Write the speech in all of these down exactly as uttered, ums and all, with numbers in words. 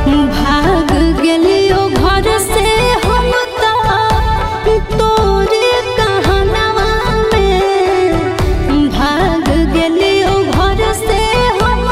भाग गेलियो घर से हम तोरे कहनवा में। भाग गेलियो घर से हम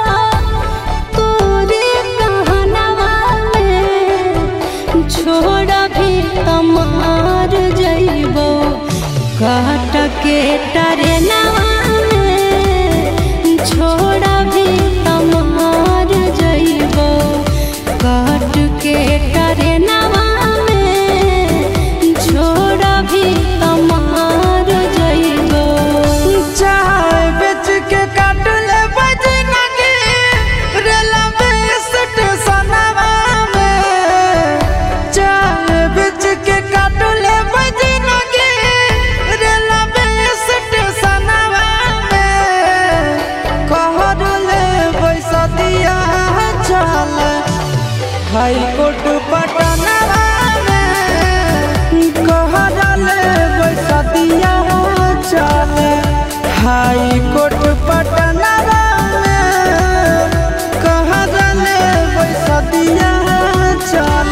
तोरे कहनवा में। छोड़ भी तमार जइबो काट के टरेनवा में। छोड़ भी तमार जइबो काट के टरेनवा में। छोड़ भी तमार जइबो। चाय बेच के काट ले बजना के रेलवे स्टेशनवा में। चाय बेच के काट ले बजना के रेलवे स्टेशनवा में। कहर ले पैसा दिया चल हाई कोर्ट पटनवा में। कहर ले पैसा दिया चल हाई कोर्ट पटनवा में। कहर ले पैसा दिया चल।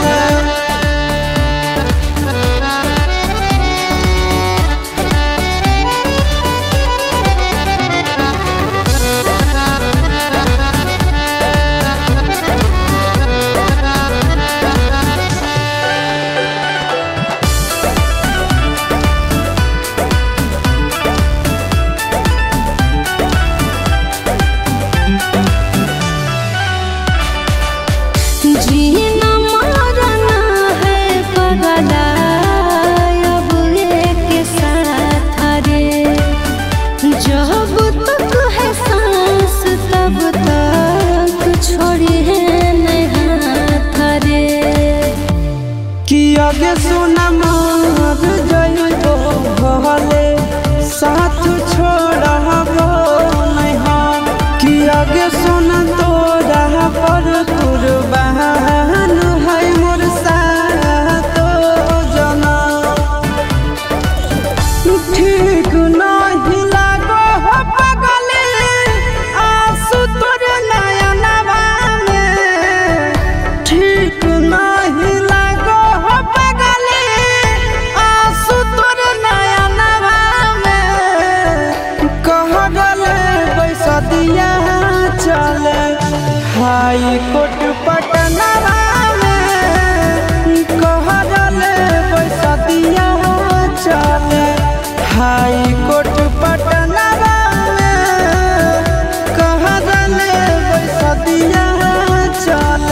जीना मरना है पगला अब एक साथ रे। जब तक है सांस तब तक छोड़ी है नहीं हाथ रे। कि आगे सुना मार जइबो भले साथ छोड़बो नहीं हम। कि आगे सुना तोरा पर कुर्बान है मोर सातो जनम। ठीक नहीं लागो हो पगले आंसू तोर नयनवा में। ठीक नहीं लागो हो पगले आंसू तोर नयनवा में। कहले पैसा दिया चल हाई कोर्ट पटनवा में। कहले पैसा दिया चल हाई कोर्ट पटनवा में। कहले पैसा दिया चल।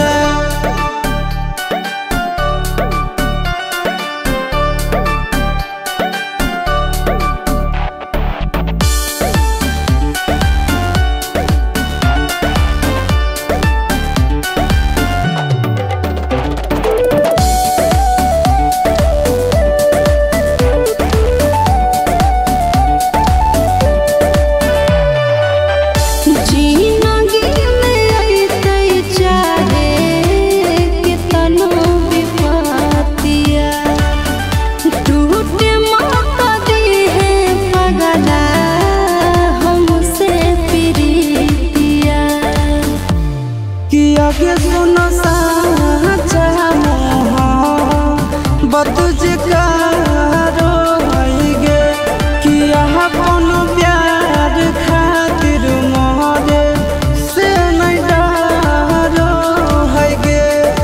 जिंदगी में अइते चाहे कितनो विपत्तिया। टूटे मत दिहे पगला हमसे प्रीतिया। कि आगे सुनो साचा मोहब्बत जकारो होइगे। कि यहाँ कोनो प्यार खातिर मोहरे से नहीं डरो होइगे।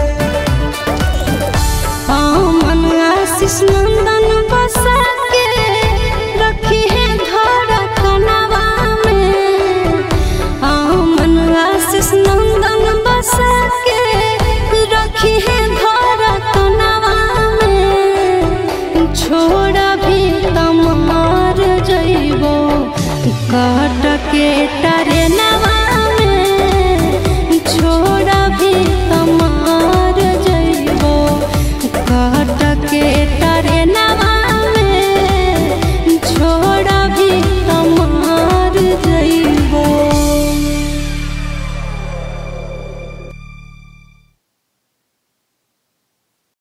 मन आशीष नंदन बसा के रखी है धड़कनवा में। मन आशीष नंदन बसा के रखी है धड़कनवा में। छोड़ भी तमार जइबो काट